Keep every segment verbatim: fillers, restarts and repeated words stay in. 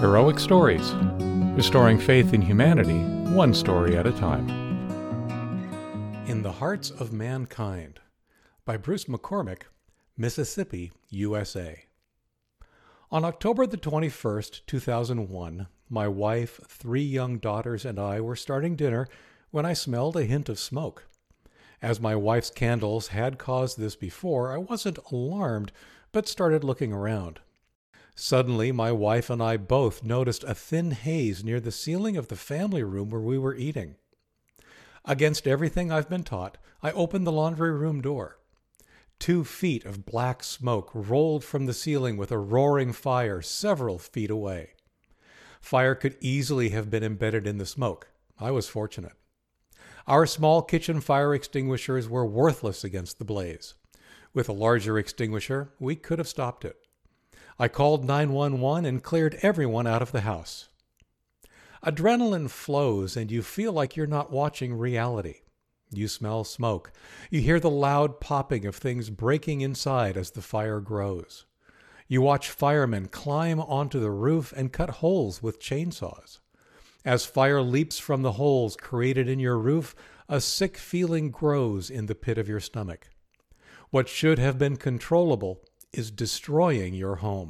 Heroic Stories, restoring faith in humanity, one story at a time. In the Hearts of Mankind, by Bruce McCormick, Mississippi, U S A. On October the twenty-first, two thousand one, my wife, three young daughters, and I were starting dinner when I smelled a hint of smoke. As my wife's candles had caused this before, I wasn't alarmed, but started looking around. Suddenly, my wife and I both noticed a thin haze near the ceiling of the family room where we were eating. Against everything I've been taught, I opened the laundry room door. Two feet of black smoke rolled from the ceiling with a roaring fire several feet away. Fire could easily have been embedded in the smoke. I was fortunate. Our small kitchen fire extinguishers were worthless against the blaze. With a larger extinguisher, we could have stopped it. I called nine one one and cleared everyone out of the house. Adrenaline flows and you feel like you're not watching reality. You smell smoke. You hear the loud popping of things breaking inside as the fire grows. You watch firemen climb onto the roof and cut holes with chainsaws. As fire leaps from the holes created in your roof, a sick feeling grows in the pit of your stomach. What should have been controllable is destroying your home.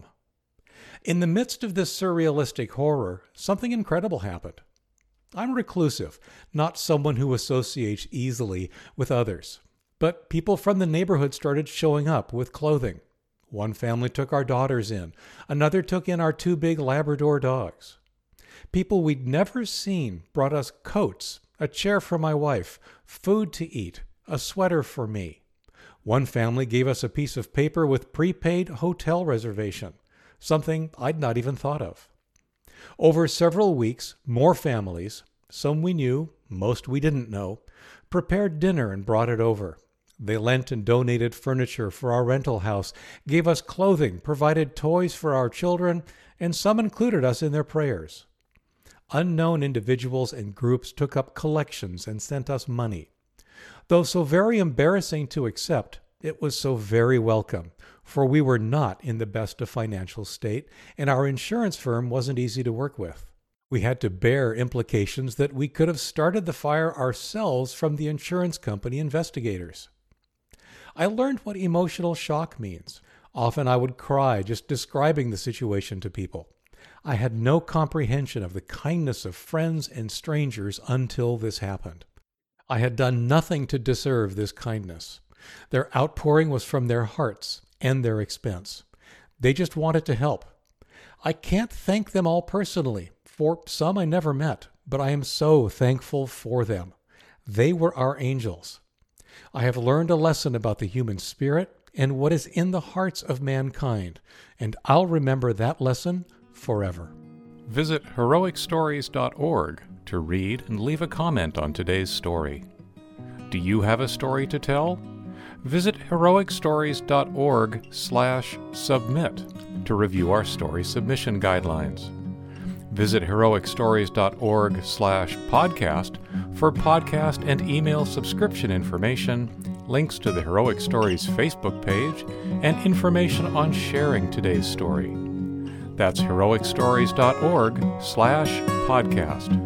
In the midst of this surrealistic horror, something incredible happened. I'm reclusive, not someone who associates easily with others. But people from the neighborhood started showing up with clothing. One family took our daughters in. Another took in our two big Labrador dogs. People we'd never seen brought us coats, a chair for my wife, food to eat, a sweater for me. One family gave us a piece of paper with prepaid hotel reservation, something I'd not even thought of. Over several weeks, more families, some we knew, most we didn't know, prepared dinner and brought it over. They lent and donated furniture for our rental house, gave us clothing, provided toys for our children, and some included us in their prayers. Unknown individuals and groups took up collections and sent us money. Though so very embarrassing to accept, it was so very welcome, for we were not in the best of financial state, and our insurance firm wasn't easy to work with. We had to bear implications that we could have started the fire ourselves from the insurance company investigators. I learned what emotional shock means. Often I would cry just describing the situation to people. I had no comprehension of the kindness of friends and strangers until this happened. I had done nothing to deserve this kindness. Their outpouring was from their hearts and their expense. They just wanted to help. I can't thank them all personally, for some I never met, but I am so thankful for them. They were our angels. I have learned a lesson about the human spirit and what is in the hearts of mankind, and I'll remember that lesson forever. Visit heroic stories dot org to read and leave a comment on today's story. Do you have a story to tell? Visit heroic stories dot org slash submit to review our story submission guidelines. Visit heroic stories dot org slash podcast for podcast and email subscription information, links to the Heroic Stories Facebook page, and information on sharing today's story. That's heroic stories dot org slash podcast.